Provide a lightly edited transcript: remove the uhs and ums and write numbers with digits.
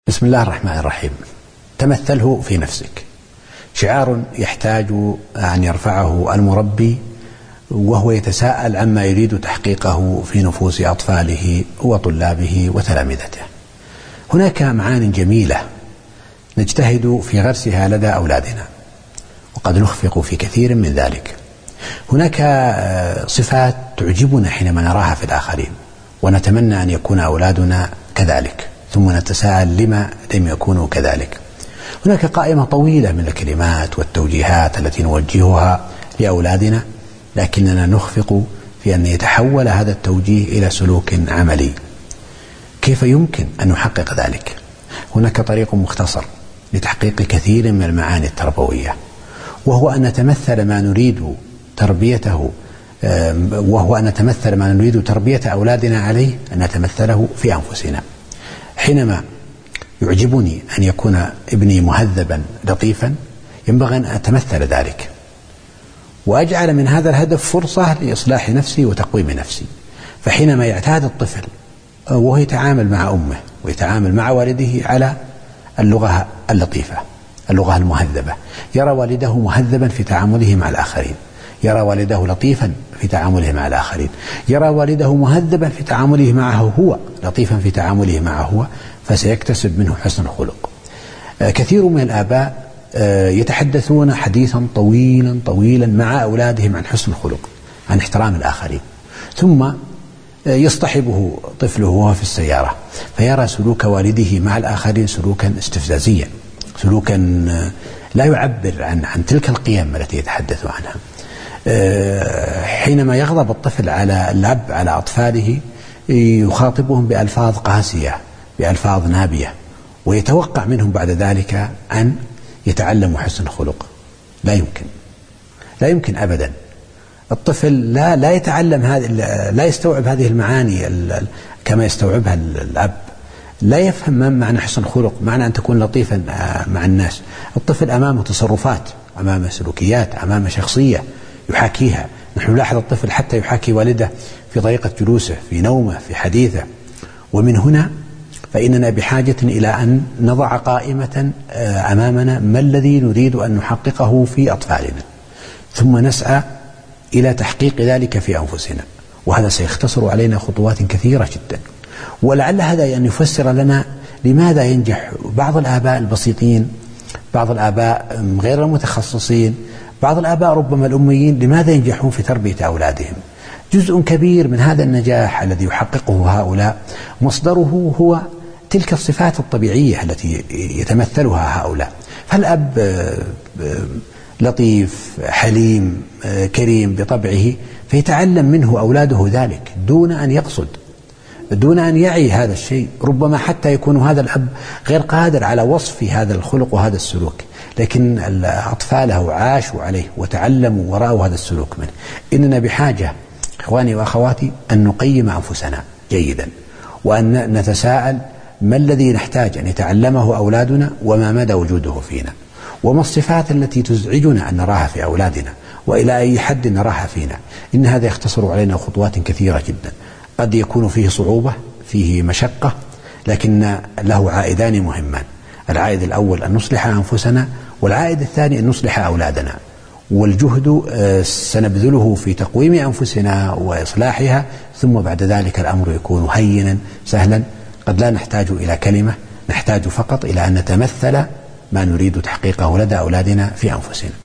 بسم الله الرحمن الرحيم. تمثله في نفسك، شعار يحتاج أن يرفعه المربي وهو يتساءل عما يريد تحقيقه في نفوس أطفاله وطلابه وتلامذته. هناك معان جميلة نجتهد في غرسها لدى أولادنا وقد نخفق في كثير من ذلك. هناك صفات تعجبنا حينما نراها في الآخرين ونتمنى أن يكون أولادنا كذلك، ثم نتساءل لما لم يكونوا كذلك. هناك قائمة طويلة من الكلمات والتوجيهات التي نوجهها لأولادنا، لكننا نخفق في أن يتحول هذا التوجيه إلى سلوك عملي. كيف يمكن أن نحقق ذلك؟ هناك طريق مختصر لتحقيق كثير من المعاني التربوية، وهو أن نتمثل ما نريد تربية أولادنا عليه، أن نتمثله في أنفسنا. حينما يعجبني أن يكون ابني مهذبا لطيفا، ينبغي أن أتمثل ذلك وأجعل من هذا الهدف فرصة لإصلاح نفسي وتقويم نفسي. فحينما يعتاد الطفل وهو يتعامل مع أمه ويتعامل مع والده على اللغة اللطيفة، اللغة المهذبة، يرى والده مهذبا في تعامله مع الآخرين، يرى والده لطيفا في تعامله مع الآخرين، يرى والده مهذبا في تعامله معه هو، لطيفا في تعامله معه هو، فسيكتسب منه حسن الخلق. كثير من الآباء يتحدثون حديثا طويلا مع أولادهم عن حسن الخلق، عن احترام الآخرين، ثم يصطحبه طفله وهو في السيارة فيرى سلوك والده مع الآخرين سلوكا استفزازيا، سلوكا لا يعبر عن تلك القيم التي يتحدث عنها. حينما يغضب الطفل على الأب على أطفاله يخاطبهم بألفاظ قاسية، بألفاظ نابية، ويتوقع منهم بعد ذلك أن يتعلموا حسن الخلق. لا يمكن أبدا. الطفل لا يتعلم لا يستوعب هذه المعاني كما يستوعبها الأب. لا يفهم ما معنى حسن الخلق، معنى أن تكون لطيفا مع الناس. الطفل أمامه تصرفات، أمامه سلوكيات، أمامه شخصية يحاكيها. نحن نلاحظ الطفل حتى يحاكي والده في طريقة جلوسه، في نومه، في حديثه. ومن هنا فإننا بحاجة إلى أن نضع قائمة أمامنا ما الذي نريد أن نحققه في أطفالنا، ثم نسعى إلى تحقيق ذلك في أنفسنا، وهذا سيختصر علينا خطوات كثيرة جدا. ولعل هذا أن يفسر لنا لماذا ينجح بعض الآباء البسيطين، بعض الآباء غير المتخصصين، بعض الآباء ربما الأميين، لماذا ينجحون في تربية أولادهم. جزء كبير من هذا النجاح الذي يحققه هؤلاء مصدره هو تلك الصفات الطبيعية التي يتمثلها هؤلاء. فالأب لطيف حليم كريم بطبعه، فيتعلم منه أولاده ذلك دون أن يقصد، دون أن يعي هذا الشيء. ربما حتى يكون هذا الأب غير قادر على وصف هذا الخلق وهذا السلوك، لكن أطفاله عاشوا عليه وتعلموا ورأوا هذا السلوك منه. إننا بحاجة إخواني وأخواتي أن نقيم أنفسنا جيدا، وأن نتساءل ما الذي نحتاج أن يتعلمه أولادنا، وما مدى وجوده فينا، وما الصفات التي تزعجنا أن نراها في أولادنا، وإلى أي حد نراها فينا. إن هذا يختصر علينا خطوات كثيرة جدا، قد يكون فيه صعوبة، فيه مشقة، لكن له عائدان مهمان. العائد الأول أن نصلح أنفسنا، والعائد الثاني أن نصلح أولادنا. والجهد سنبذله في تقويم أنفسنا وإصلاحها، ثم بعد ذلك الأمر يكون هينا سهلا. قد لا نحتاج إلى كلمة، نحتاج فقط إلى أن نتمثل ما نريد تحقيقه لدى أولادنا في أنفسنا.